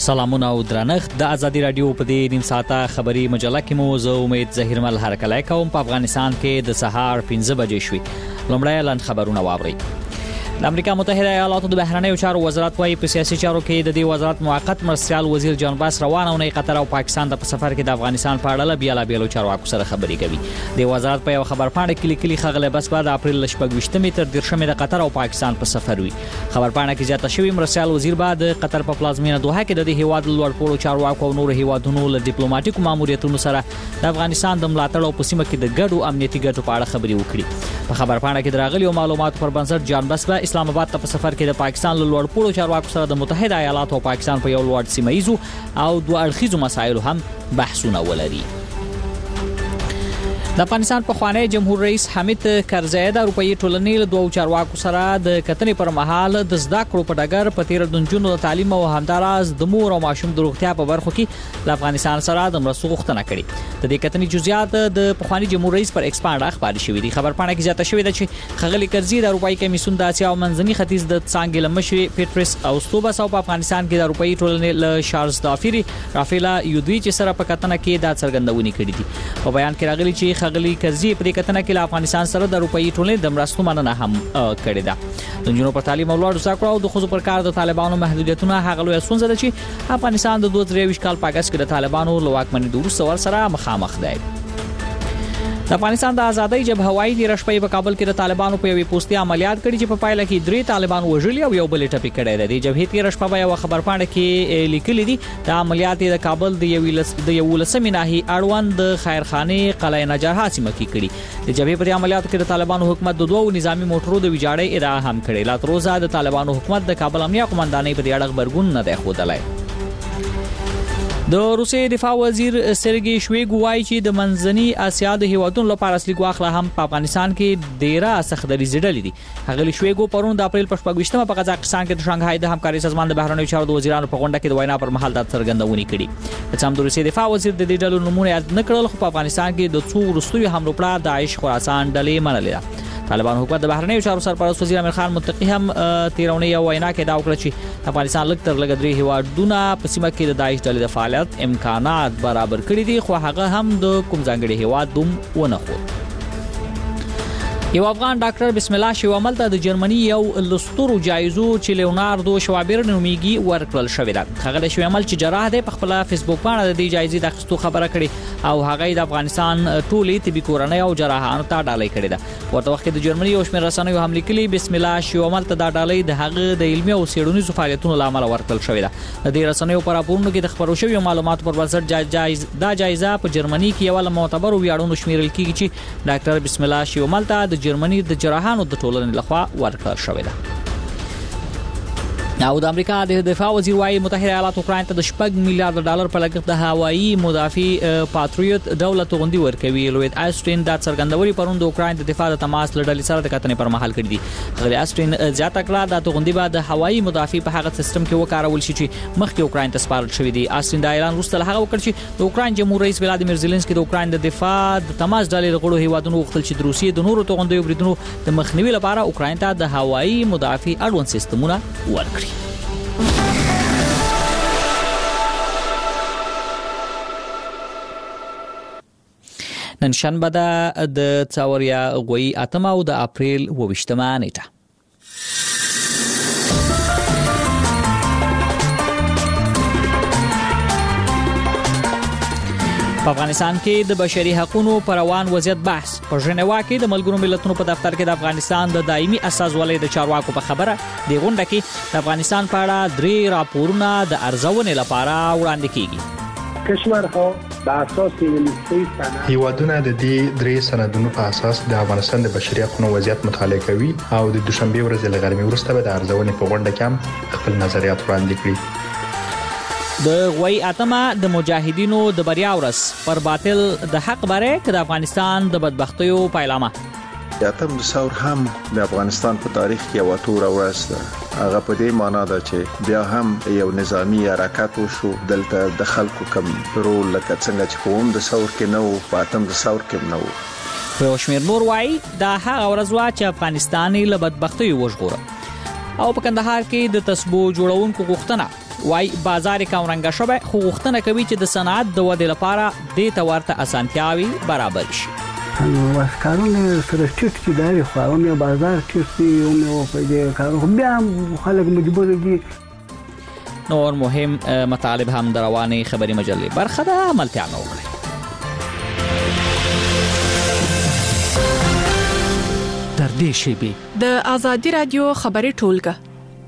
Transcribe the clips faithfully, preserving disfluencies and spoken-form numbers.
سلامونه او درنښت د ازادي رادیو په دې نیم ساعته خبري مجله کې مو زه امید ظهیرمل هرکلی کوم. په افغانستان کې د سهار پنځه بجې شوې. لومړی لاند خبرونه واورئ. د امریکا متحده ایالاتو د بهرنیو چارو وزارت وايي په سیاسي چارو کې د دې وزارت موقت مرستیال وزیر جان باس روانه ونې قطر او پاکستان د سفر کې د افغانستان په اړه بیا لا بیلو چارواکو سره خبرې کوي. د وزارت په یو خبرپاڼه کې لیکلي خغله بس بعد اپریل شپږ تر دیرشمې د قطر او پاکستان په سفر وي. خبرپاڼه کې زیاته شوی مرستیال وزیر بعد قطر په پلازمینه دوحه کې د هیواد لوړ پوړو چارواکو او نور هیوادونو له ډیپلوماټیکو ماموریتونو سره د افغانستان د ملاتړ او په سیمه کې د ګډو امنیتي ګټو په اړه خبرې وکړي. په خبرپاڼه کې دراغلي معلومات پر بنسټ جان باس په اسلام آباد ته په سفر کې د پاکستان له لوړ پوړو چارواکو سره د متحده ایالاتو او پاکستان په یو لوړ سیمایي او دوه اړخیزو مسایلو هم بحثونه ولري. د افغانستان په خوانی جمهور رئیس حمید کرزی د اروپאי ټولنې له دوه چارواکو سره د کتنې پر مهال د زده کړو په ډګر په تیر د جنونو د تعلیم او همداراز د مور او ماشوم د روغتیا په برخو کې د افغانستان سره د مرستو غوښتنه کړې. د دې کتنې جزئیات د خوانی جمهور رئیس پر ایکسپانډ خبري شوې دي. خبرپاڼه کې زیاته شوې ده چې خغلی کرزی د اروپאי کمیسیون د اسیا او منځني ختیځ د څانګې لمشري پیټریس اوستوبس او په افغانستان کې د اروپאי ټولنې له شارلز دافیری رافیلا یودوی چې سره په کتنه کې د څرګندونې کړې دي. په بیان کې راغلي چې خغلی کرزی په دې کتنه کې له افغانستان سره د اروپאי ټولنې د مرستو مننه هم کړې ده. د جنونو پر تعلیم او لوړ زده کړو او د خصوصي پر کار د طالبانو محدودیتونه هغه لوی ستونزه ده چې افغانستان د دوه زره یو کال په اگست کې د طالبانو له واکمنۍ وروسته ور سره مخامخ دی. د افغانستان د ازادۍ جبهه وايي د رشپې په کابل کې د طالبانو په یوې پوسټي عملیات کړي چې په پایله کې درې طالبان وژلي او یو بل ټپي کړي دي. د جبهې تیر شپه په یو خبرپاڼه کې لیکلي دي د عملیات د کابل د یو د یو لسمې ناحیې اړوند د خیرخانه قلعه نجرها سیمه کې کړي. د جبهې په عملیاتو کې د طالبانو حکومت د دوه نظامی موټرو د ویجاړۍ ادعا هم کړې. لا تر اوسه د طالبانو حکومت د کابل امنیه قومندانۍ په دې اړه خبرګون نه دی ښودلی. د روسیې دفاع وزیر سرګي شویګو وايي چې د منځني اسیا د هیوادونو لپاره اصلي ګواښ هم په افغانستان کې ډیره سختري زیږیدلې دي. هغه شویګو پرون د اپریل په شپږ په قزاقستان کې د شانګهای د همکاري سازمان د بهرنیو چارو د وزیرانو په غونډه کې د وینا پر مهال د څرګندونې کړې. په څام د روسیې دفاع وزیر د دې ډلو نمونه یاد نه کړل خو په افغانستان کې د څو وروستیو حملو پر داعش خراسان ډلې منلې ده. طالبان حکومت د بهرنیو چارو سرپرست وزیر امیر خان متقی هم تیرونی یو وینا کې دا وکړه چې افغانستان لږ تر لږه درې هیوادونه په سیمه کې د داعش ډلې د فعالیت امکانات برابر کړي دي خو هغه هم د کوم ځانګړي هیواد دوم ونه خور. یو افغان ډاکټر بسم الله شیوامل ته د جرمني یو لستورو جایزو چې لیوناردو شوابیر نومیږي ورکړل شوې ده. هغه د شیوامل چې جراح دی په خپل فیسبوک باندې د دې جایزې د اخیستو خبره کړې او هغه د افغانستان ټولې طبي کورنۍ او جراحانو ته ډالۍ کړې ده. ورته وخت د جرمني یو شمېر رسنیو هم لیکلي بسم الله شیوامل ته د ډالۍ د هغه د علمي او څېړنیزو فعالیتونو لامل ورکړل شوې ده. د دې رسنیو پر راپورونو کې د خبرو شویو معلوماتو پر بنسټ جایز دا جایزه په جرمني کې یو له معتبرو ویاړونو شمیرل کیږي چې ډاکټر بسم الله شیوامل ته د جرمني د جراحانو د ټولنې لخوا ورکړل شوې ده. او د امریکا د دفاع وزیر وايي متحده ایالات اوکراین ته د شپږ میلیارډ ډالر په لګښت د هوایي مدافع پاتریوت دولت غوندي ورکوي. لوید آسترین د څرګندوري پروند د اوکراین د دفاع د تماس لړل سره د کتنې پر مهال کړی دي. غلی آسترین زیاته کړه د غوندي بعد د هوایي مدافع په هغه سیستم کې وکارول شي چې مخکې اوکراین ته سپارل شوی دی. آسترین د ایران وروسته هغه وکړ چې د اوکراین جمهور رئیس ولادیمیر زيلنسکي د اوکراین د دفاع د تماس ډلې غړو هیوادونو وغوښتل چې د روسیې د نورو توغندیو بریدونو د مخنیوي لپاره اوکراین ته د هوایي مدافع اړوند سیستمونه ورکړي. نن شنبه ده د څاوریا غوي اتمه او د اپریل اوویشتمه نیټه. په افغانستان کې د بشري حقوقو پر روان وضعیت بحث. په ژنیوا کې د ملګرو ملتونو په دفتر کې د افغانستان د دایمي استازولۍ د چارواکو په خبره د غونډه کې د افغانستان په اړه درې راپورونه د ارزونې لپاره وړاندې کیږي. کشورها به اساس لیسته سند هیوادونه د دې درې سندونو په اساس د افغانستان د بشري حقوقو وضعیت مطالعه کوي او د دوشنبه ورځې له غرمې وروسته به د ارزونې په غونډه کې هم خپل نظریات وړاندې کړي. د غوي اتمه د مجاهدینو د بریا ورځ پر باطل د حق باره کې د افغانستان د بدبختیو پایلامه. اتم ثور هم د افغانستان په تاریخ کې یو تور ورځ ده. هغه په دې معنی ده چې بیا هم یو نظامی حرکت وشو دلته د خلکو کم رول لکه څنګه چې کوم د ثور کې نو په اتم د ثور کې نو. په شمیر نور وای دا هغه ورځ وا چې افغانستان له بدبختیو وژغوره او په کندهار کې د تسبو جوړونکو غوښتنه وای بازار کمرنګ شوه خو غوښتنه کوي چې د صنعت د ودې لپاره د تورته اسانتیاوي برابر شي. نو واسکارونه سره ټیټ چې داري خو هم یو بازار کې او مې په دې کارو بیا خلک مجبور دي. نور مهم مطالب هم در رواني خبري مجلې برخه ده، عملتیا نو کړئ. در دې شیبې د آزادي رادیو خبري ټولګه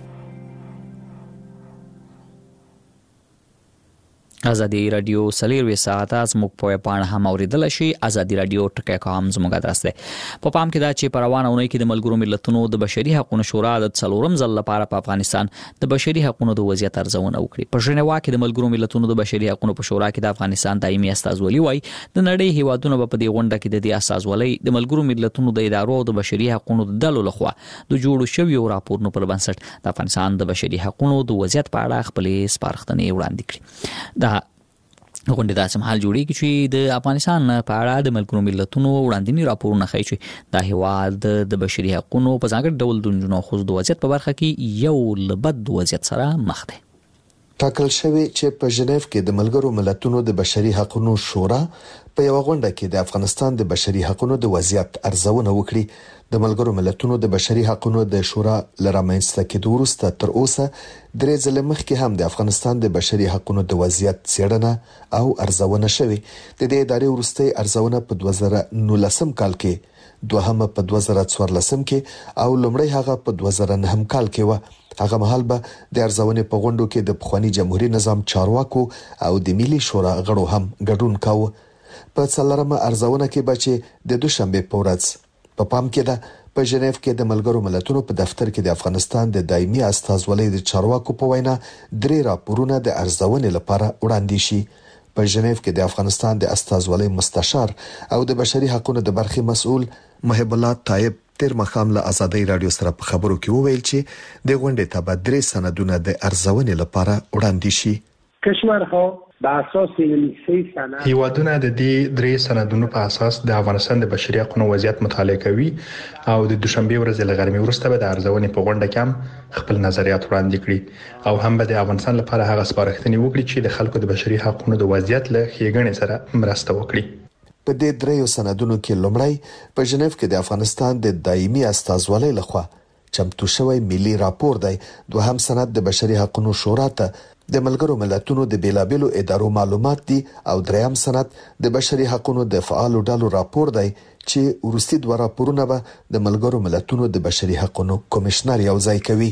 ازادي رادیو سلیروي ساعت از موږ په پاڼه هم اوریدل شي. ازادي رادیو ټکی کوم زموږ ادرس ده. په پام کې دا چې پروانه اونۍ کې د ملګرو ملتونو د بشري حقوقو شورا د څلورم ځل لپاره په افغانستان د بشري حقوقو د وضعیت ارزونه وکړي. په ژنیوا کې د ملګرو ملتونو د بشري حقوقو په شورا کې د افغانستان دایمي استازولي وای د نړۍ هیوادونو په دې غونډه کې د دې استازولي د ملګرو ملتونو د ادارو او د بشري حقوقو د دلو لخوا د جوړو شویو راپورونو پر بنسټ د افغانستان د بشري حقوقو د وضعیت په اړه خپلې سپارښتنې وړاندې کړې. دا غونډه د سمحال جوړیږي چې د افغانستان په اړه د ملګرو ملتونو وړاندینی راپورونه ښیي چې د هیواد د بشري حقوقو په ځانګړي ډول د جنونو خو د وضعیت په برخه کې یو لبد وضعیت سره مخ دی. ټاکل شوی چې په ژنیف کې د ملګرو ملتونو د بشري حقوقو شورا په یو غونډه کې د افغانستان د بشري حقوقو د وضعیت ارزونه وکړي. د ملګرو ملتونو د بشري حقوقو د شورا لرامنځته کېدو وروسته تر اوسه درې ځله مخکې هم د افغانستان د بشري حقوقو د وضعیت څېړنه او ارزونه شوې. د دې ادارې وروستۍ ارزونه په دوه زره نولسم کال کې، دوهمه په دوه زره څوارلسم کې او لومړی هغه په دوه زره نهم کال کې و. هغه مهال به د ارزونې په غونډو کې د پخوانی جمهوریت نظام چارواکو او د ملي شورا غړو هم ګډون کاوه. په څلورمه ارزونه کې به چې د دوشنبه په ورځ په پام کې ده په ژنیف کې د ملګرو ملتونو په دفتر کې د افغانستان د دایمي استازولۍ د چارواکو په وینا درې راپورونه د ارزونې لپاره وړاندې شي. په ژنیف کې د افغانستان د استازولۍ مستشار او د بشري حقوقو د برخې مسؤل محب الله طیب تیر مخام له ازادي رادیو سره په خبرو کې وویل چې د غونډې ته به درې سندونه د ارزونې لپاره وړاندې شي. کشورها بر اساس این سه سند هیوادونه د دې درې سندونو په اساس د افغانستان د بشري حقوقو وضعیت مطالعه کوي او د دوشنبه ورځ له غرمې وروسته به د ارزونې په غونډه کې هم خپل نظریات وړاندې کړي او هم به د افغانستان لپاره هغه سپارښتنې وکړي چې د خلکو د بشري حقوقو د وضعیت له ښېګڼې سره مرسته وکړي. په دې دریو سندونو کې لومړی په ژنیف کې د افغانستان د دایمي استازولۍ لخوا چمتو شوی ملي راپور دی. دوهم سند د بشري حقوقو شورا ته د ملګرو ملتونو د بیلابېلو ادارو معلومات دي او دریم سند د بشري حقوقو د فعالو ډلو راپور دی چې ورستي دوه راپورونه به د ملګرو ملتونو د بشري حقوقو کمشنر یو ځای کوي.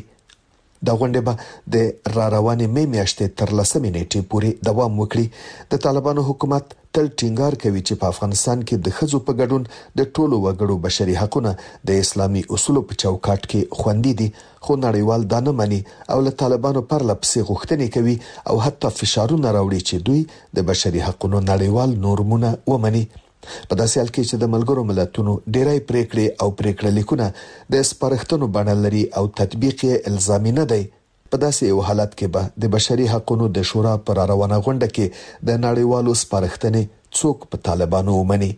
دا غونډه به د را روانې مې میاشتې تر لسمې نیټې پورې دوام وکړي. د طالبانو حکومت تل ټینګار کوي چې په افغانستان کې د ښځو په ګډون د ټولو وګړو بشري حقوقونه د اسلامي اصولو په چوکاټ کې خوندي دي، خو نړیوال دا نه مني او له طالبانو پرله پسې غوښتنې کوي او حتی فشارونه راوړي چې دوی د بشري حقوقو نړیوال نورمونه ومني. په داسې حال کې چې د ملګرو ملتونو ډېری پریکړې او پریکړه لیکونه د سپارښتنو بڼه لري او تطبیق یې الزامي نه دی، په داسې یو حالت کې به د بشري حقوقو د شورا پر روانه غونډه کې د نړیوالو سپارښتنې څوک په طالبانو ومني.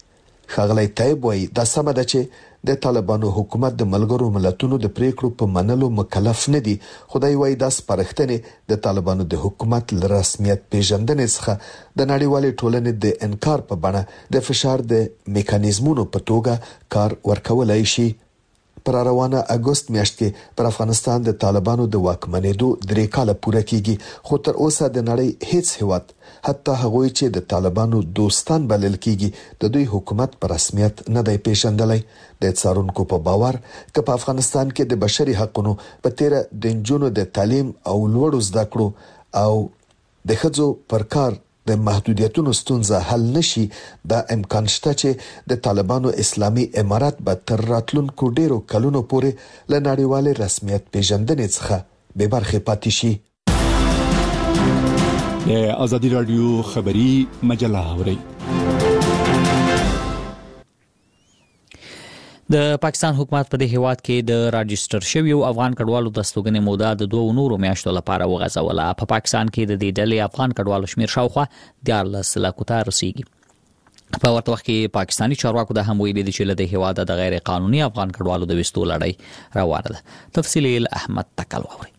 ښاغلی طیب وایي دا سمه ده چې د طالبانو حکومت د ملګرو ملتونو د پریکړو په منلو مکلف نه دي. خدای وایي دا سپارښتنې د طالبانو د حکومت ل رسمیت پیژندنې څخه د نړیوالې ټولنې د انکار په بڼه د فشار د میکانیزمونو په توګه کار ورکولای شي. پر روانه اگست میاشت کې پر افغانستان د طالبانو د واکمنېدو درې کاله پوره کیږي، خو تر اوسه د نړۍ هیڅ هیواد حتی هغوی چې د طالبانو دوستان بلل کیږي د دوی حکومت په رسمیت نه دی پیژندلی. د څارونکو په باور چې په افغانستان کې د بشري حقوقو په تیر د نجونو د تعلیم او لوړو زده کړو او د ښځو پر کار د محدودیتونو ستونزه حل نشي، دا امکان شته چې د طالبانو اسلامي امارات به تر راتلونکو ډیرو کلونو پورې له نړیوال رسمیت پیژندنې څخه بې برخې پاتې شي. د آزادي رادیو خبري مجله اوري. د پاکستان حکومت په دې هیواد کې د راجستر شویو افغان کډوالو د استوګنې موده د دوه نورو میاشتو لپاره وغځوله. په پاکستان کې د دې ډلې افغان کډوالو شمیر شاوخوا دیارلس لکو ته رسیږي. په ورته وخت کې پاکستاني چارواکو د هم ویلي دي چې له دې هیواده د غیر قانوني افغان کډوالو د وستو لړۍ روانه ده. تفصیل احمد تکل ووري.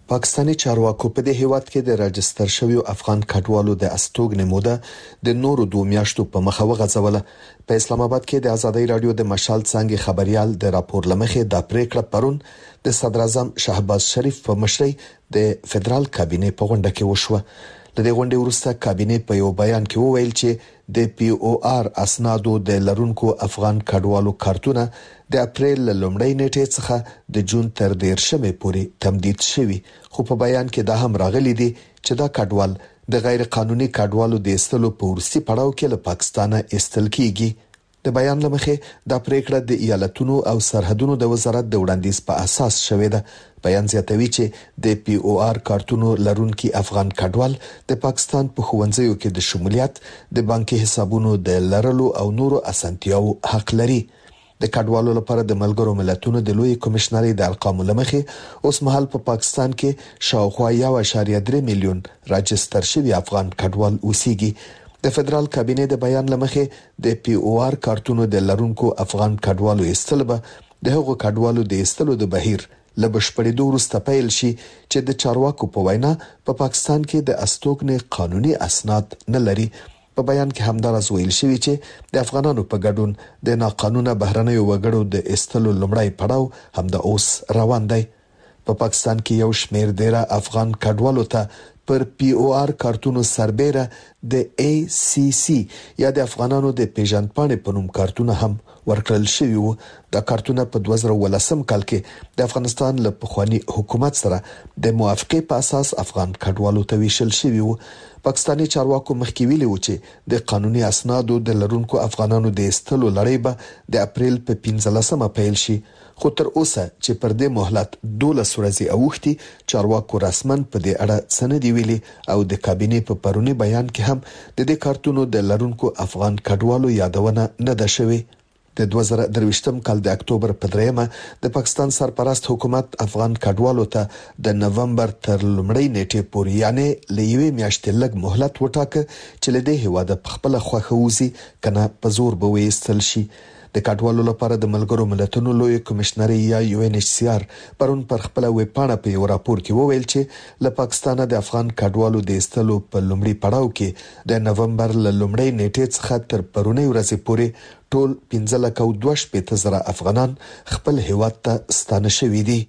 پاکستاني چارواکو په دې هیواد کې د راجستر شویو افغان کډوالو د استوګنې موده د نورو دوه میاشتو په مخه وغځوله. په اسلام آباد کې د ازادي رادیو د مشال څنګه خبريال د راپور لمخې د پریکړه پرون د صدر اعظم شهباز شریف په مشرۍ د فدرال کابینه په غونډه کې وشوه. د دې غونډې وروسته کابینه په یو بیان کې وویل چې د پی او آر اسنادو د لرونکو افغان کډوالو کارتونه د اپریل لومړۍ نیټې څخه د جون تر دیرشمې پورې تمدید شوي، خو په بیان کې دا هم راغلي دي چې دا کډوال د غیر قانوني کډوالو د استلو په ورسي پړاو کې له پاکستانه استل کیږي. د بیان لمخې د پریکړه د ایالتونو او سرحدونو د وزارت د وړاندیز په اساس شوې ده. بیان زیاتوي چې د پی او آر کارتونو لرونکي افغان کډوال د پاکستان په ښوونځیو کې د شمولیت، د بانکي حسابونو د لرلو او نورو اسانتیاو حق لري. د کډوالو لپاره د ملګرو ملتونو د لوی کمشنري د ارقامو لمخې اوس مهال په پا پاکستان کې شاوخوا یو اعشاریه درې میلیون راجستر شوي افغان کډوال اوسېږي. د فدرال کابینه د بیان لمخې د پی او آر کارتونو د لرونکو افغان کډوالو استل به د هغو کډوالو د استلو د بهیر لبشپړېدو وروسته پیل شي چې د چارواکو په وینا په پا پاکستان کې د استوګنې قانوني اسناد نه لري. په بیان کې همدارس ویل شوی چې د افغانانو په ګډون د ناقانونه بهرنیو وګړو د استلو لومړی پړاو هم د اوس روان دی. په پا پاکستان کې یو شمېر ډیره افغان کډوالو ته پر پی او آر کارتونو سربېره د ای سی سی یا د افغانانو د پیژندپاڼې په نوم کارتونه هم ورکړل شوی وو. دا کارتونه په دوه زره ولسم کال کې د افغانستان له پخوانی حکومت سره د موافقې په اساس افغان کډوالو ته ویشل شوی وو. پاکستاني چارواکو مخکې ویلي و چې د قانوني اسنادو د لرونکو افغانانو د استلو لړۍ به د اپریل په پنځلسمه پیل شي، خو تر اوسه چې پر دې مهلت دولس ورځې اوښتي چارواکو رسمن په دې اړه څه نه دي ویلي او د کابینې په پرونی بیان کې هم د دې کارتونو د لرونکو افغان کډوالو یادونه نه ده شوې. د دوه زره درویشتم کال د اکتوبر په دریمه د پاکستان سرپرست حکومت افغان کډوالو ته د نومبر تر لومړۍ نیټې پورې یعنی لېوي میاشتې لږ مهلت وټاکه چې له دې هواده په خپل خوخه وزي کنه په زور به وېستل شي. د کډوالو لپاره د ملګرو ملتونو لوی کمشنري یا یو ان ایچ سی آر پرون پر خپل ویب پاڼه په یو راپور کې وویل چې له پاکستانه د افغان کډوالو د استلو په لومړي پړاو کې د نومبر ل لومړۍ نیټې څخه تر پرونی ورځې پورې ټول پنځه لک او دوه شپېته زره افغانان خپل هیواد ته ستانه شوي دي.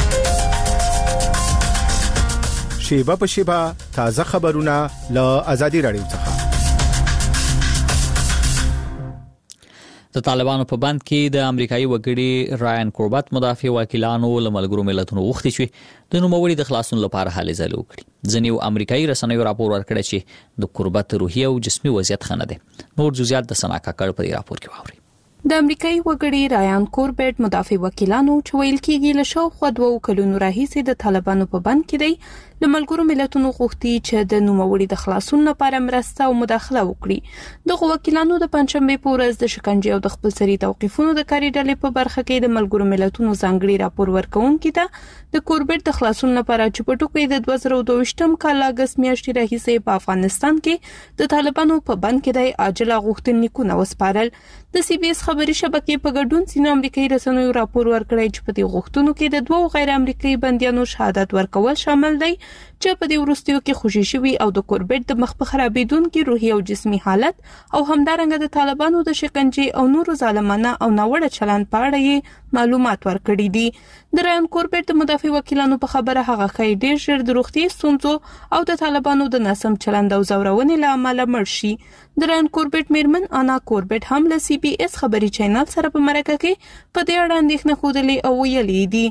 شیبه په شیبه تازه خبرونه له ازادي رادیو څخه. د طالبانو په بند کې د امریکایي وګړي رایان کوربت مدافع وکیلانو له ملګرو ملتونو غوښتي چې د نوموړي د خلاصون لپاره هلې ځلې وکړي. ځینې امریکایي رسنیو راپور ورکړی چې د کوربت روحي او جسمي وضعیت ښه نه دی. نور جزئیات د سنا کاکړ په راپور کې واوري. د امریکایي وګړي رایان کوربت مدافع وکیلانو چې ویل کېږي له شاوخوا دوه کلونو راهیسې د طالبانو په بند کې دی له ملګرو ملتونو غوښتي چې د نوموړي د خلاصون لپاره مرسته او مداخله وکړي. دغه وکیلانو د پنځمبه په ورځ د شکنجې او د خپلسري توقیفونو د کاري ډلې په برخه کې د ملګرو ملتونو ځانګړي راپور ورکوونکي ته د کوربت د خلاصون لپاره چې په ټکو د دوه زره دوه ویشتم کال اگست میاشتې راهیسې په افغانستان کې د طالبانو په بند کې د عاجله غوښتنلیکونه وسپارل. د سی بي اس خبري شبکې په ګډون سینه امریکایي رسنیو راپور ورکړی چې په دې غوښتنو کې د دوه غیر امریکایي بنديانو شهادت ورکول شامل دی چې په دې وروستیو کې خوشي شوي او د کوربت د مخ په خرابېدونکو روحي او جسمي حالت او همدارنګه د طالبانو د شکنجې او نورو ظالمانه او ناوړه چلند په اړه یې معلومات ورکړي دي. د رایان کوربت د مدافع وکیلانو په خبره هغه خی ډیر ژر د روغتي ستونزو او د طالبانو د ناسم چلند او زورونې له امله مړ شي. د رایان کوربت میرمن انا کوربت هم له سی بي اس خبري چینل سره په مرکه کې په دې اړه اندېښنه خوده او ویلي دي.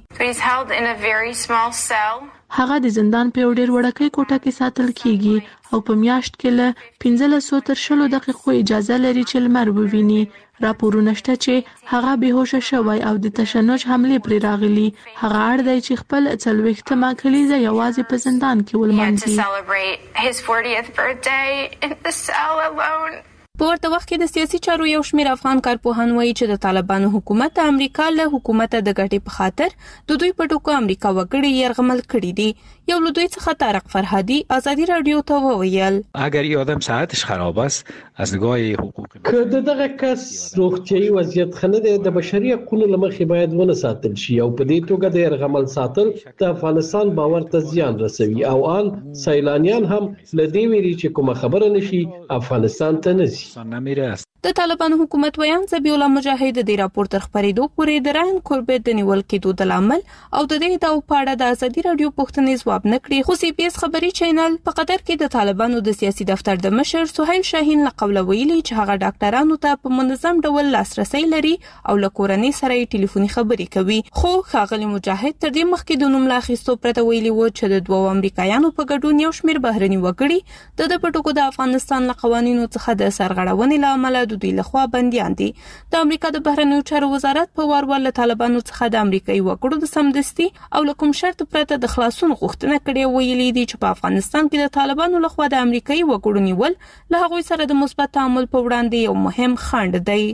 هغه د زندان په ډېر وړکۍ کوټه کې ساتل کیږي او په میاشت کې له پنځلس تر شلو دقیقو اجازه لري چې لمر وویني. راپورونه شته چې هغه بهوشه شوی او د تشنج حمله پرې راغلي. هغه اړ دی چې خپل څلوېښتمه کلیزه یوازې په زندان کې ولمانځي. په ورته وخت کې د سیاسي چارو یو شمېر افغان کارپوهان وایي چې د طالبانو حکومت د امریکا له حکومت د ګټې په خاطر د دوی په ټکو امریکا وګړي يرغمل کړي دي. یو له دوی څخه طارق فرهادي آزادي رادیو ته وویل اگر یه آدم صحتش خراب است از نگاه حقوق که دغه کس روغتیايي وضعیت خنه د بشري حقوقو لمخې باید ونه ساتل شي او په دې توګه د يرغمل ساتل د افغانستان باور ته زیان رسوي او ان سیلانیان هم لدی ویری چې کومه خبره نشي افغانستان ته نشي. د طالبانو حکومت ویان زبیح الله مجاهد د راپور تر خبرېدو پورې د رایان کوربیټ د نیول کېدو د لامل او د دې د پاړه د ازادي رادیو پوښتنې ځواب نکړي. خو سی پی اس خبري چینل په قطر کې د طالبانو د سیاسي دفتر د مشر سهیل شاهین لقب ویلي چې هغه ډاکټرانو ته په منظم ډول لاسرسي لري او له کورنۍ سره ټلیفوني خبرې کوي. خو ښاغلي مجاهد تر دې مخکې د نوم لاخیستو پرته ویلي و چې د دوه امریکایانو په ګډون یو شمېر بهرني وګړي د پټکو د افغانستان له قوانینو څخه د سرغړونې لامل د دوی لخوا بنديان دي. د امریکا د بهرنیو چارو وزارت په وروال له طالبانو څخه د امریکایي وګړو د سمدستي او له کوم شرط پرته د خلاصون غوښتنه کړې ویلي دي چې په افغانستان کې د طالبانو لخوا د امریکایي وګړو نیول له هغوی سره د مثبت تعامل په وړاندې یو مهم خنډ دی.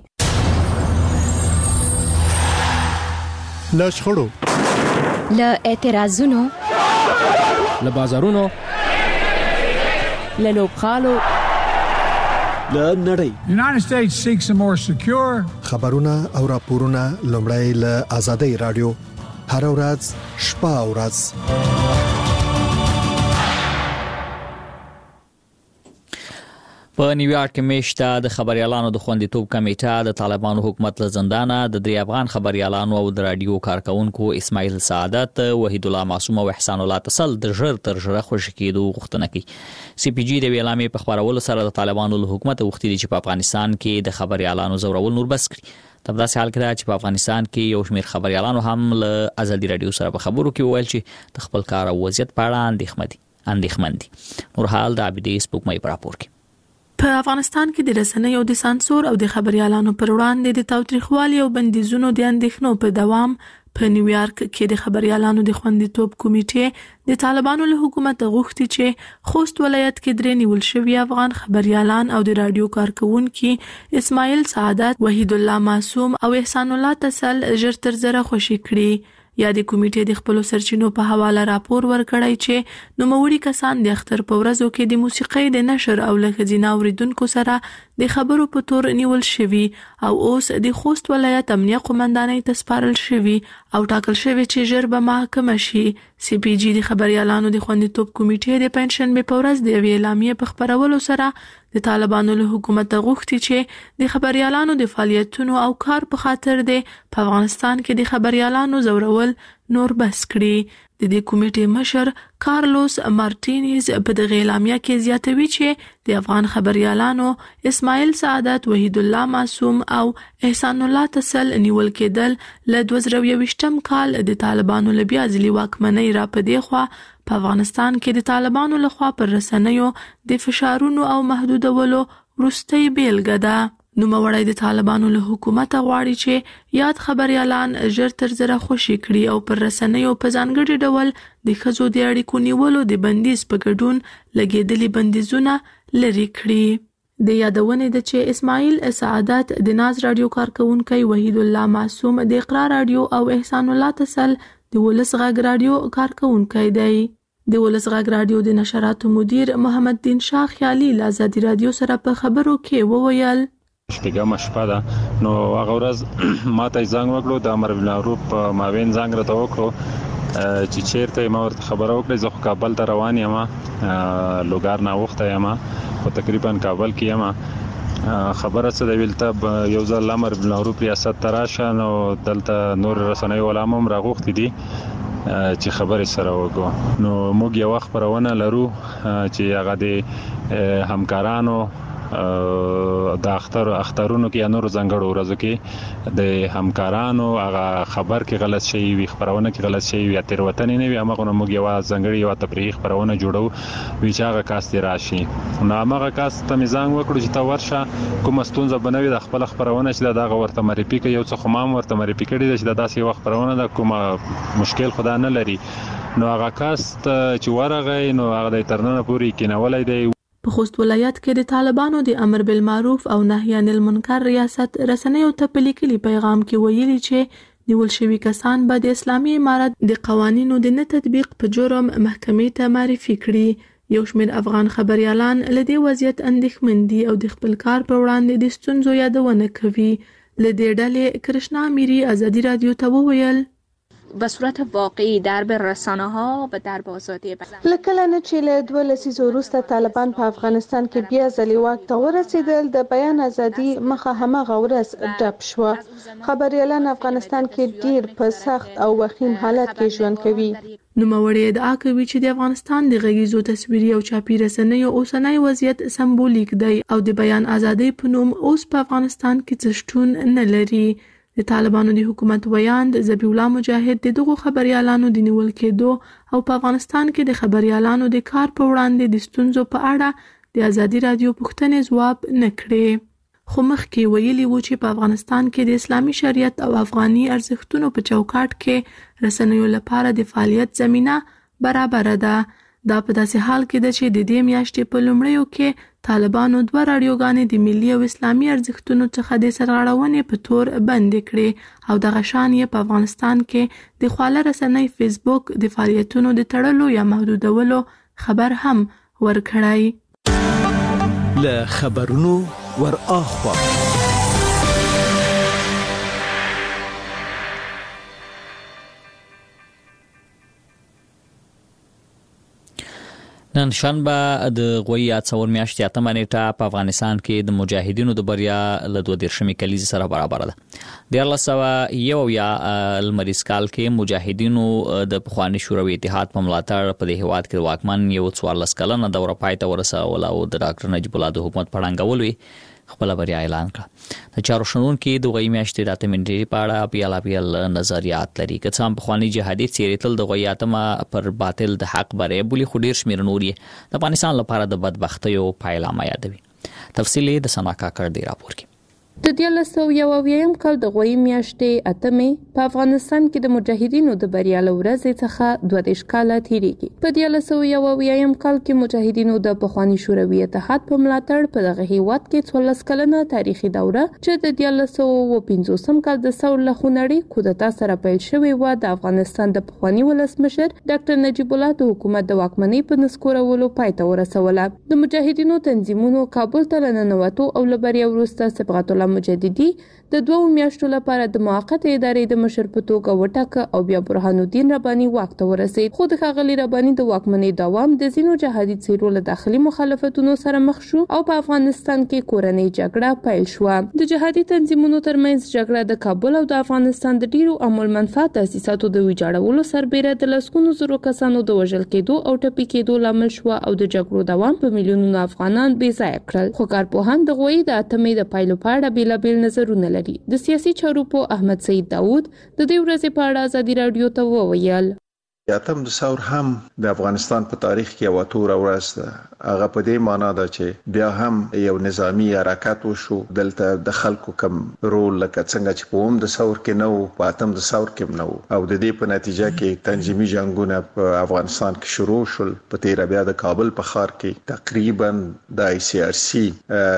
له شخړو، له اعتراضونو، له بازارونو، له لوبخالو، له نړۍ. United States seeks a more secure. خبرونه او راپورونه لومړی له آزادۍ رادیو هر ورځ شپه او ورځ. په نیویارک کې میشته د خبريالانو د خوندیتوب کمیټه د طالبانو حکومت له زندانه د درې افغان خبريالانو او د رادیو کارکونکو اسماعیل سعادت، وحید الله معصوم او احسان الله تصل د ژر تر ژره خوشی کېدو غوښتنه کوي. سی پی جی د ویلامې په خبرولو سره د طالبانو له حکومت غوښتي چې په افغانستان کې د خبريالانو زورول نور بس کړي. تر داسې حال کې چې په افغانستان کې یو شمېر خبريالانو هم له ازادي رادیو سره په خبرو کې وویل چې د خپل کار او وضعیت په اړه اندېښمن دي اندېښمن دي. نور حال د عبدي سپوږمۍ په راپور کې. په افغانستان کې د رسنیو د سانسور او د خبريالانو پر وړاندې د تاوتریخوالي او بندیزونو د اندېښنو په دوام په نیویارک کې د خبريالانو د خوندیتوب کمیټې د طالبانو له حکومت غوښتي چې خوست ولایت کې درې نیول شوي افغان خبريالان او د رادیو کارکونکو اسماعیل سعادت، وحید الله معصوم او احسان الله تصل ژر تر ژره خوشی کړي. یا د کمیټې د خپل سرچینو په حواله راپور ورکړی چې نوموړي کسان د اختر په ورځو کې د موسیقۍ د نشر او له ښځینه اوریدونکو سره د خبرو په تور نیول شوي او اوس د خوست ولایت امنیه قومندانۍ ته سپارل شوي او ټاکل شوي چې ژر به محاکمه شي. سی پی جی د خبريالانو د خوندیتوب کمیټې د پنځشنبه په ورځ د یوې اعلامیې په خبرولو سره د طالبانو له حکومت غوښتي چې د خبريالانو د فعالیتونو او کار په خاطر د په افغانستان کې د خبريالانو زورول نور بس کړي. د دې کمیټې مشر کارلوس مارټینز په دغه اعلامیه کې زیاتوي چې د افغان خبريالانو اسماعیل سعادت، وحید الله معصوم او احسان الله تصل نیول کېدل له دوه زره یوویشتم کال د طالبانو له بیا ځلي واکمنۍ را پدې خوا په افغانستان کې د طالبانو لخوا پر رسنیو د فشارونو او محدودولو وروستۍ بیلګه ده. نوموړی د طالبانو له حکومت غواړي چې یاد خبريالان ژر تر ژره خوشی کړي او پر رسنیو په ځانګړي ډول د ښځو د اړیکو نیولو د بندیز په ګډون لګېدلي بندیزونه لري کړي. د یادونې ده چې اسماعیل سعادت د ناز رادیو کارکونکی، وحید الله معصوم د اقرا رادیو او احسان الله تصل د ولس غږ رادیو کارکونکی دی. د ولس غږ رادیو د نشراتو مدیر محمد دین شاه خیالي له آزادي رادیو سره په خبرو کې وویل شپږم شپه ده نو هغه ورځ ماته زنګ وکړو د امر بالمعروف په ماوین زنګ راته وکړو چې چیرته ما ورته خبره وکړه زه کابل ته روان یم لوګار نه وخته یم او تقریبا کابل کې یم خبره څه د ویلته یو ځل امر بالمعروف ریاست تراشه نو دلته نور رسنۍ علماء راغوښتي دي چې خبرې سره وکړو. نو موږ یو وخت پرونه لرو چې هغه د همکارانو د اختر اخترونو کې نور ځنګړو ورځو کې د همکارانو هغه خبر کې غلط شي وي خبرونه کې غلط شي وي تیروتنه نه وي هغه نو موږ یو ځنګړي یو تفریح خبرونه جوړو وی چې هغه کاست راشي نو هغه کاست ته میزان وکړو چې تا ورشه کوم ستونزه بنوي د خپل خبرونه چې دا ورته مریپی کې یو څه خمام ورته مریپی کړي چې داسې وخت خبرونه د کومه مشکل خدا نه لري نو هغه کاست چې ورغی نو هغه د ترنه پوری کینولای دی. په خوست ولایت کې د طالبانو د امر بالمعروف او نهی عن المنکر ریاست رسنیو ته په لیکلي پیغام کې ویلي چې نیول شوي کسان به د اسلامي امارت د قوانینو د نه تطبیق په جرم محکمې ته معرفي کړي. یو شمېر افغان خبريالان له دې وضعیت اندېښمن دي او د خپل کار په وړاندې د ستونزو یادونه کوي. له دې ډلې کرشنا میری ازادي رادیو ته وویل به صورت واقعی درب رسانه ها و درب آزادی بیان. لکه نه چې له دوه لسیزو وروسته طالبان په افغانستان کې بیا ځلې واک ته ورسېدل، د بیان ازادي مخه همغه ورځ ډپ شوه. خبريالان افغانستان کې ډیر په سخت او وخیم حالت کې ژوند کوي. نوموړی ادعا کوي چې د افغانستان د غږیزو تصویري او چاپي رسنیو اوسنی وضعیت سمبولیک دی او د بیان ازادۍ په نوم اوس په افغانستان کې څه شتون نه لري. د طالبانو د حکومت ویاند ذبیح الله مجاهد د دغو خبريالانو د نیول کېدو او په افغانستان کې د خبريالانو د کار په وړاندې د ستونزو په اړه د ازادي رادیو پوښتنې ځواب نه کړې. خو مخکې ویلي وو چې په افغانستان کې د اسلامي شریعت او افغاني ارزښتونو په چوکاټ کې رسنیو لپاره د فعالیت زمينه برابر ده. دا په داسې حال کې ده چې د دې میاشتې په لومړیو کې طالبانو دوه راډیوګانې د ملي او اسلامي ارزښتونو څخه د سرغړونې په تور بندې کړې او دغه شان یې په افغانستان کې د خواله رسنۍ فیسبوک د فعالیتونو د تړلو یا محدودولو خبر هم ورکړی. له خبرونو ور اخوا نن شنبه د غوي څور میاشتې اتمه نیټه په افغانستان کې د مجاهدینو د بریا له دوه دیرشمې کلیزې سره برابر ده. د دیارلس سوه یو یا لمریز کال کې مجاهدینو د پخواني شوروي اتحاد په ملاتړ په دې هیواد کې د واکمن یو څوارلس کلنه دوره پای ته ورسوله او د ډاکټر نجیب الله د حکومت په ړنګولو خپل بریا اعلان کړه. د چارو شنونکو د غوي میاشتې د اتمې نیټې په اړه بیل بیل نظریات لري. که څه هم پخواني جهادي څیرې تل د غوي اتمه پر باطل د حق بری بولی خو ډیر شمیر نور یې د افغانستان لپاره د بدبختیو پایلامه یادوي. تفصیل د سنا کاکړ دی راپور کې. د دیارلس سوه یو اویایم کال د غوي میاشتې اتمې په افغانستان کې د مجاهدینو د بریا له ورځې څخه دوه دېرش کاله تیریږي. په دیارلس سوه یو اویایم کال کې مجاهدینو د پخواني شوروي اتحاد په ملاتړ په دغه هیواد کې څوارلس کلنه تاریخي دوره چې د دیارلس سوه پنځوسم کال د ثور له خونړۍ کودتا سره پیل شوې وه د افغانستان د پخواني ولسمشر ډاکټر نجیب الله د حکومت د واکمنۍ په نسکورولو پای ته ورسوله. د مجاهدینو تنظیمونو کابل ته لننوتو او له بریا وروسته صبغت الله مجددي د دوه میاشتو لپاره د موقته ادارې د مشر په توګه وټاکه او بیا برهان الدین رباني واک ته ورسید. خو د ښاغلي رباني د واکمنۍ دوام د ځینو جهادي څیرو له داخلي مخالفتونو سره مخ شو او په افغانستان کې کورنۍ جګړه پیل شوه. د جهادي تنظیمونو ترمنځ جګړه د کابل او د افغانستان د ډیرو عامل منفعت تاسیساتو د ویجاړولو سربیره د لسګونو زرو کسانو د وژل کېدو او ټپي کېدو لامل شو او د جګړو دوام په میلیونونو افغانان بې ځایه کړل. خو کارپوهان د غوي د اتمې د پایلو په اړه بیلابیل نظرونه لري. د سیاسي چارو په احمد سعید داوود د دې ورځې په اړه ازادي رادیو ته وویل اتم د ثور هم د افغانستان په تاریخ کې یو تور ورځ ده. هغه په دې معنی ده چې بیا هم یو نظامی حرکت وشو دلته د خلکو کم رول لکه څنګه چې په هم د ثور کې نو په اتم د ثور کې نو او د دې په نتیجه کې تنظیمي جنگونه په افغانستان کې شروع شول. په تیر بیا د کابل په ښار کې تقریبا د ای سی آر سی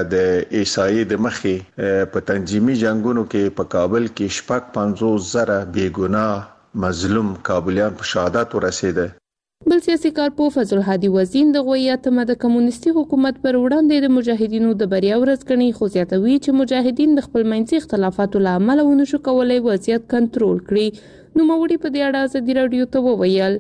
د ایسای د مخې په تنظیمي جنگونو کې په کابل کې شپږ پنځوس زره بیګناه مظلوم کابلیان په شهادت ورسېده. بل سیاسي کارپوه فضل الهادي وزین د غوي اتمه د کمونیستي حکومت پر وړاندې د مجاهدینو د بریا ورځ ګڼي، خو زیاتوي چې مجاهدین د خپل منځي اختلافاتو له امله ونشو کولای وضعیت کنټرول کړي. نوموړي په دې اړه ازادي رادیو ته وویل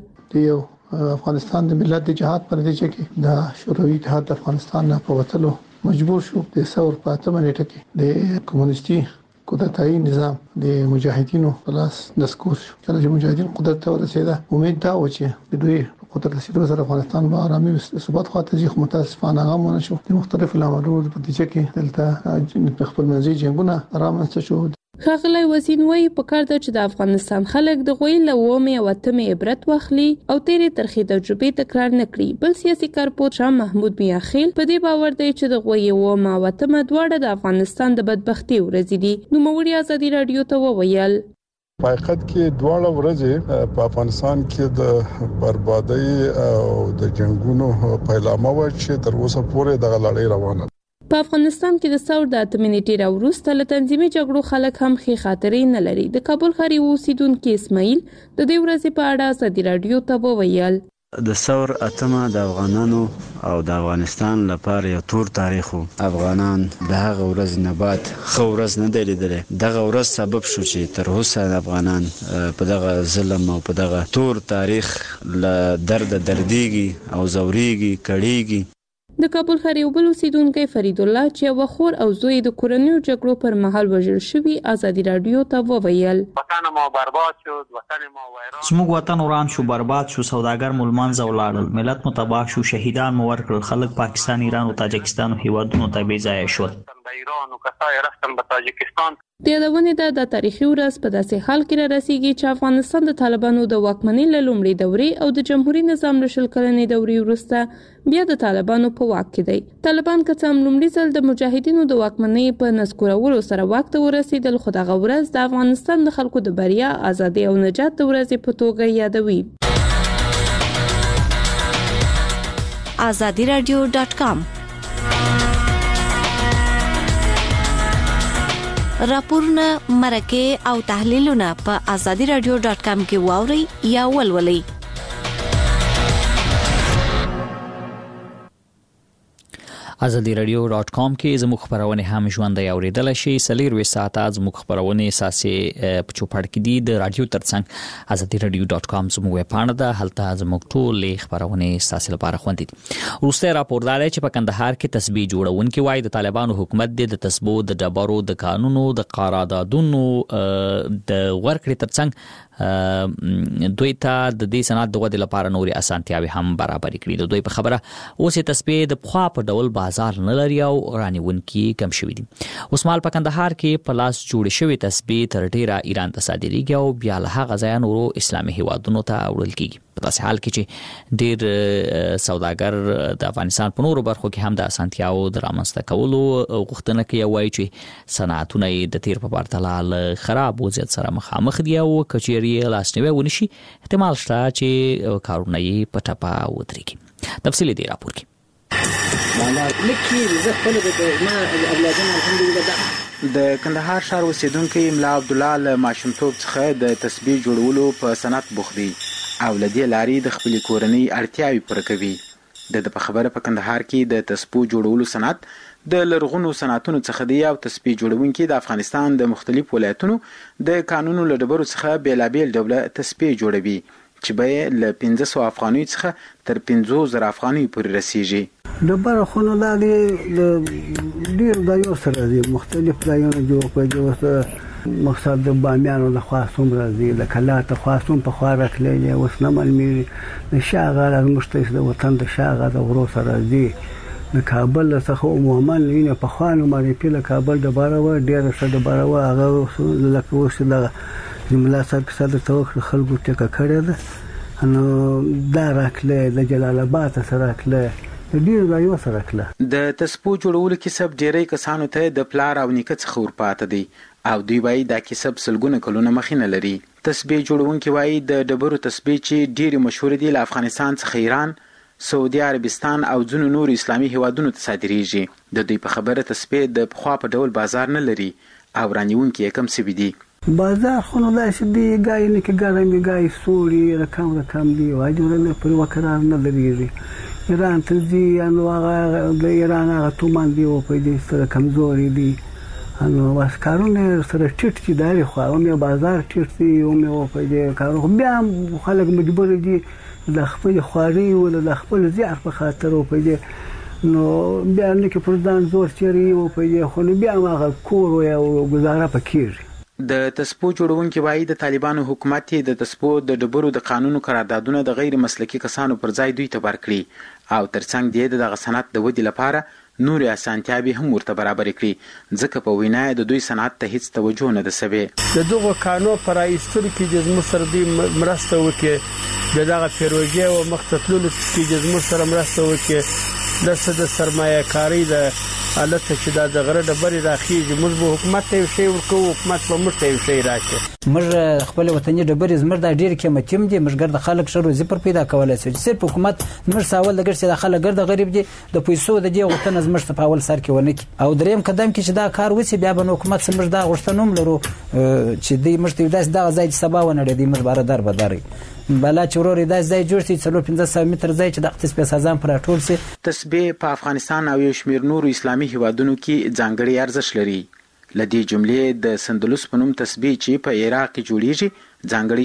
د افغانستان د ملت د جهاد پر نتیجه کې د شوروي اتحاد افغانستان نه په وتلو مجبور شو. د ثور په اتمه نیټه کې د کمونیستي کودتایي نظام د مجاهدینو په لاس نسکور شو. کله چې مجاهدین قدرت ته ورسېده امید دا و چې د دوی قدرت رسیدو سره افغانستان به آرامي ثبات خواته ځي، خو متاسفانه هغه ونه شو. د مختلفو لاملونو په نتیجه کې دلته خپل منځي جنگونه رامنځته شو. ښاغلی وزین وایي پکار ده چې د افغانستان خلک د غوي له اومې او اتمې عبرت واخلي او تیرې ترخې تجربې تکرار نه کړي. بل سیاسي کارپوه شاه محمود میاخیل په دې باور دی چې د غوي اومه او اتمه دواړه د افغانستان د بدبختۍ ورځې دي. نوموړي ازادي رادیو ته وویل په حقیقت کې دواړه ورځې په افغانستان کې د بربادۍ او د جنگونو پیلامه و چې تر اوسه پورې د لړۍ روانه. په افغانستان کې د ثور د اتمنټي راوروسته له تنظیمي جګړو خلک هم خې خاطرې نه لري. د کابل ښار اوسیدونکو اسماعیل د دې ورځې په اړه ازادي رادیو ته وویل. د ثور اتمه د افغانانو او د افغانستان لپاره یو تور تاریخ وو. افغانان د هغه ورځ نه بعد خو ورځ نه دی لیدلی. دغه ورځ سبب شو چې تر اوسه د افغانان په دغه ظلم او په دغه تور تاریخ له درد دردېږي او زورېږي کړېږي. د کابل ښار یو بل اوسیدونکی فرید الله چې یو خور او زوی د کورنیو جګړو پر مهال وژل شوي ازادي رادیو ته وویل. وطن ما برباد شد، وطن ما ویران. زموږ وطن وران شو، برباد شو، سوداګر مو لمنځه ولاړل، ملت مو تباه شو، شهیدان مو ورکړل، خلک پاکستان، ایران او تاجکستان هیوادونو ته بې ځایه شول. ایران او کسای رفتن به تاجکستان. د یادونې ده د تاریخي ورځ په داسې حال کې را رسیږي چې افغانستان د طالبانو د واکمنۍ له لومړۍ دورې او د جمهوریت نظام له شل کلنې دورې وروسته بیا د طالبانو په واک کې دی. طالبان که څه هم لومړي ځل د مجاهدینو د واکمنۍ په نسکورولو سره واک ته ورسېدل، خو دغه ورځ د افغانستان د خلکو د بریا، ازادۍ او نجات د ورځې په توګه یادوي. azadi radio dot com راپورونه، مرکه او تحلیلونه په azadi radio dot com کې واورئ یا ولولئ. azadi radio dot com کې زموږ خبرونه هم ژوندۍ اوریدل شي. سلیروي ساعته زموږ خبرونه اساسي په چوپړ کې دي د رادیو ترڅنګ azadi radio dot com زموږ ویب پاڼه ده، هلته زموږ ټول خبرونه اساسي لپاره خوندي دي. روسي راپور دی چې په کندهار کې تسبیح جوړونکي وایي د طالبانو حکومت د تسبو د ډبرو د قانونو د قراردادونو د ورکړې ترڅنګ دوی ته د دې صنعت د ودې لپاره نوري اسانتیاوي هم برابر کړي. د دوی په خبره اوس تسبیح د پخوا په ډول بازار نه لري او رانیونکي کم شوي دي. اوس مال په کندهار کې په لاس جوړ شوی تسبیح تر ډیره ایران ته صادریږي او بیا له هغه ځای نورو اسلامي هیوادونو ته وړل کیږي. په داسې حال کې چې ډیر سوداګر د افغانستان په نورو برخو کې هم د اسانتیاو د رامنځته کولو غوښتنه کوي، وایي چې صنعتونه د تیر په پرتله له خراب وضعیت سره مخامخ دي او کچېری لاسنیوي ونشي، احتمال شته چې کارونه یې په ټپه ودرېږي. تفصیل دی راپور کې. د کندهار ښار اوسیدونکو ملا عبد الله له ماشومتوب څخه د تسبیح جوړولو په صنعت بوخت دی او لدې لارې د خپل کورنۍ اړتیاوې پوره کوي. د په خبره په کندهار کې د تسبیح جوړولو صنعت د لرغونو صنعتونو څخه دی او تسبیح جوړونکي د افغانستان د مختلف ولایتونو د قانونو له ډبرو څخه بیلابیل ډوله تسبیح جوړوي چې به له پنځه سوه افغانۍ څخه تر پنځوس زره افغانۍ پورې رسیږي. ډبره خونو دا د ډېر ځایونو سره دي، مختلف ځایونه جوړ کړي. اوس مقصد د بامیانو د خوا څومره دي، د کلات د خوا څوم په خوا راکلی، اوس نه معلومېږي. د شاغه زموږ ته د وطن د شاغه د غرو سره دي. د کابل څخه عموما وینه په خوانو باندې پیله کابل د باروا ډیره څه د باروا هغه لکه اوس د ملا صاحب کې صدر توکل خلکو ټکه کړی ده، نو دا راکله د جلال آباد سره راکله ډیر ځایو سره راکله. د تسبو جوړولو کسب ډیری کسانو ته د پلار او نیکه څخه ورپاته دی او دوی وایي دا کسب سلګونه کلونه مخینه لري. تسبیح جوړونکي وایي د ډبرو تسبیح چې ډیره مشهور دي له افغانستان څخه ایران، سعودي عربستان او ځینو نور اسلامي هیوادونو ته صادریږي. د دوی په خبره تسبیح د پخوا په ډول بازار نه لري او رانیونکي یې کم سوي دي. بازار خو نو داسې دی، ګای نه کې ګرمې ګای سوړي رقم رقم دي، واجبونه پر وکرار نه درېږي. ایران ته ځي نو هغه د ایران هغه تومان دی او په دې سره کمزوري دي، نو واس کارونه سره ټیټ چې داري خو هم یو بازار ټیټ دی او مې په دې کارو بیا خلک مجبور دي د خپل خواري او د خپل زیار په خاطر او په دې نو بیا نه کې پر ځان زور چیري او په دې خو بیا هغه کور او گزاره پکېږي. د تسبو جوړونکي وایي د طالبانو حکومت د تسبو د ډبرو د قانونو قراردادونه د غیر مسلکي کسانو پر ځای دوی ته ورکړي او ترڅنګ دی دغه صنعت د ودې لپاره نورې اسانتیاوې هم ورته برابر کړي، ځکه په وینا د دوی صنعت ته هیڅ توجه نه ده سوې. د دغه قانون پر ایستلو کې د زموږ سره دوی مرسته وکړي، د دغه پروژې او مخ ته تللو کې د زموږ سره مرسته وکړي، د څه د سرمایه کاري د حالت چې دا د غره ډبرې راخیږي موږ به حکومت ته یو شی ورکوو حکومت به موږ ته یو شی راکړي. موږ خپل وطني ډبرې زموږ دا ډېر قیمتي دي. موږ ګرد خلک ښه روزي پر پیدا کولای شي. صرف حکومت موږ ساول د ګرد چې د خلک ګرد غریب دي د پیسو د دې غوښتنه زموږ په اول سر کې ونه کی او دریم قدم کې چې دا کار وسی بیا به حکومت سمج دا غوښتنه هم لرو چې دې مشته داس دا ځای سبا ونه دي موږ بار در بداري بلا چوروري دا ځای جوړ شي څلور پنځه سوه متر ځای چې د اقتصادي سازان پر ټول سي. تسبیح په افغانستان او یو شمېر نورو اسلامي هیوادونو کې ځانګړي ارزښت لري. لدې جملې د سندلوس په نوم تسبیح چې په عراق کې جوړیږي ځانګړي